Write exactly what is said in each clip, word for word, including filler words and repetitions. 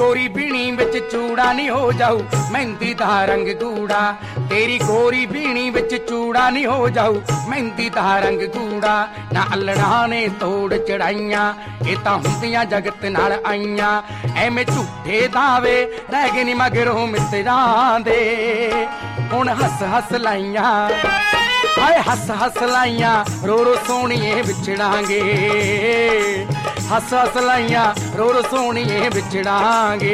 गोरी बीणी विच चूड़ा नी हो जाऊ मेहंदी दा रंग गूड़ा। तेरी गोरी बीणी विच चूड़ा नी हो जाऊ मेहंदी दा रंग गूड़ा। ना अल्लड़ा ने तोड़ चढ़ाइया ये तां हुंदियां जगत नाल आईयां। एवें झूठे दावे रह गए नी मगरों मित्रां दे हुण हस हस लाइयां। हाय हस हस लाइयां रो रो सोहणीए विछड़ांगे। हस हस लाइयां रो रो सोहणीए विछड़ांगे।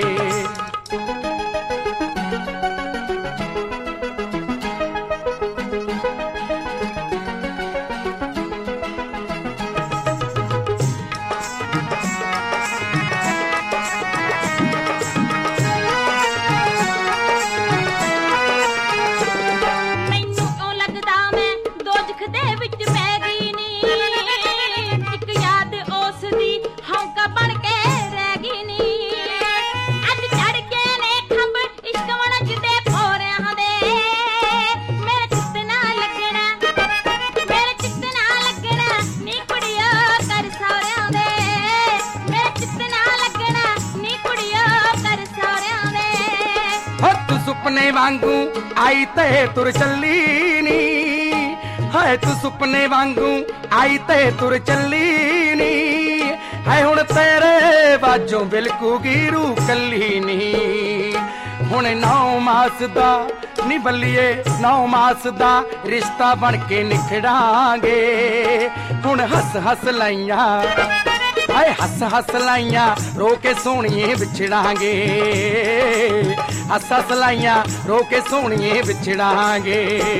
सुपने वांगू आई ते तुर चली नी। है तू सुपने वांगू आई ते तुर चली नी। है हुण तेरे बाजों बिलकूगी रू कली नी। हुण नौ मास दा नी बल्लिए नौ मास दा रिश्ता बन के निखड़ांगे। हुण हस हस लाइयां हाय हस हस लाइयां रो के सोहणीए विछड़ांगे। हस हस लाइयां रो के सोहणीए विछड़ांगे।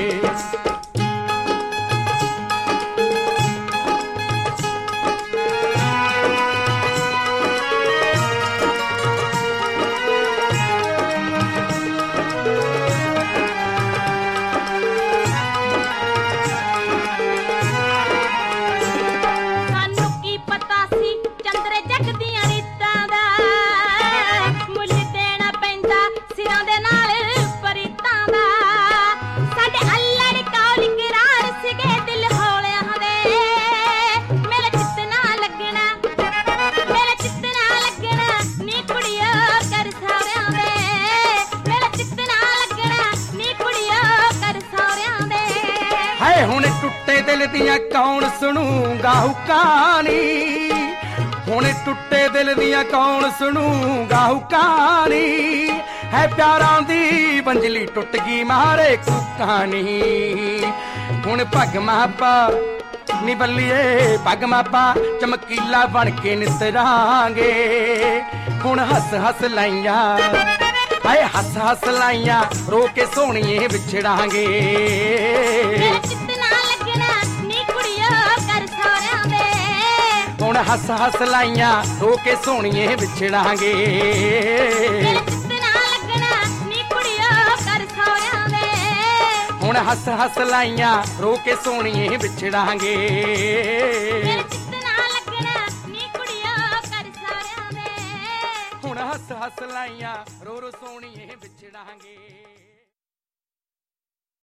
हुण टुटे दिल दियां कौन सुनूगा हुकानी। हुण टुटे दिल दियां कौन सुनूगा हुकानी। है प्यारां दी बंजली टुट गई मारे कुकानी। हुण पग मापा नी बल्लिए पग मापा चमकीला बन के नितरांगे। हुण हस हस लाइयां हाय हस हस लाइयां रो के सोहणीए विछड़ांगे। हुण हस हस लाइयां रो के सोहणीए विछड़ांगे। हुण हस हस लाइयां रो के सोहणीए विछड़ांगे। हुण हस हस लाइयां रो रो सोहणीए विछड़ांगे।